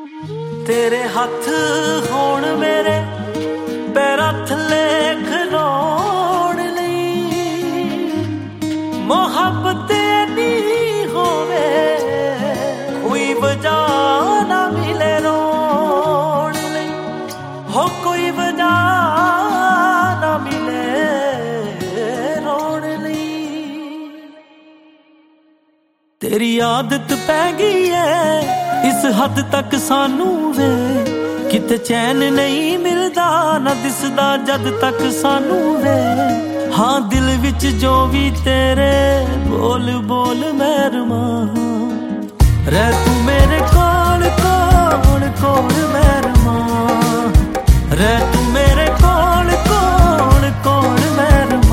तेरे हथ होण मेरे पैरां थल्ले खलोण लई मोहब्बत नी होवे कोई वजह ना मिले रोण लई हो कोई वजह ना मिले रोण लई तेरी आदत पै गई है इस हद तक सानू वे किते चैन नहीं मिलदा ना दिसदा जद तक सानू वे हाँ दिल विच जो भी तेरे बोल बोल मैरमा रह तू मेरे कोल कोल कोल मैरमा रह तू मेरे कोल कोल कोल मैरमा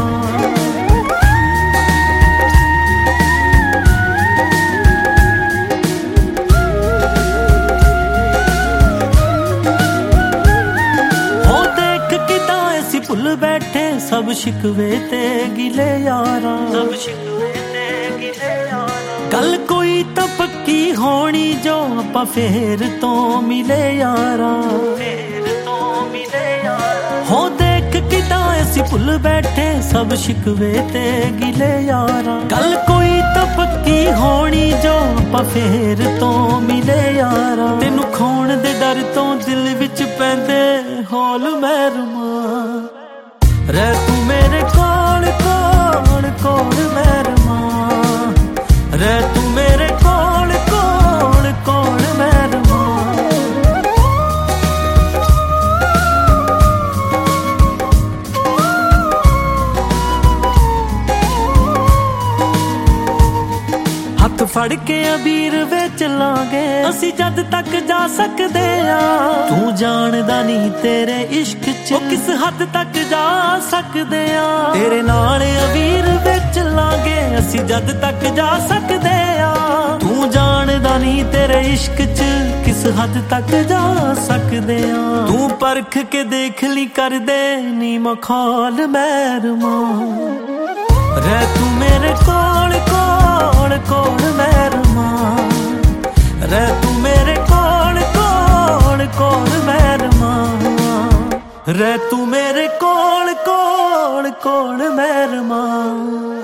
भुल बैठे सब शिकवे ते गिले यारा सब शिकवे ते गिले यारा गल कोई तां पक्की होनी जो आपां फेर तो मिले यारा फेर तो मिले यारा हो देख किदां असीं भुल बैठे सब शिकवे ते गिले यारा गल कोई तां पक्की होनी जो आपां फेर तो मिले यारा तेनू खोण दे डर तो दिल विच पैंदे हौल मैरमा रह तू मेरे कोल कोल कोल मैरमा रह तू मेरे कोल कोल कोल मैरमा हथ फड़ के अबीर वे चलांगे असी जद तक जा सकदे आ तू जानदा नहीं तेरे इश्क च किस हद तक जा सकदे आ तेरे नाल अबीर वे चलांगे असी जद तक जा सकदे आ तू जानदा नहीं तेरे इश्क च किस हद तक जा सकदे आ तू परख के देख ली कर दे नी मखौल मैरमा रह तू मेरे कोल कोल कोल मैरमा रह तू मेरे कोल कोल कोल मैरमा रह तू मेरे कोल कोल कोल मैरमा।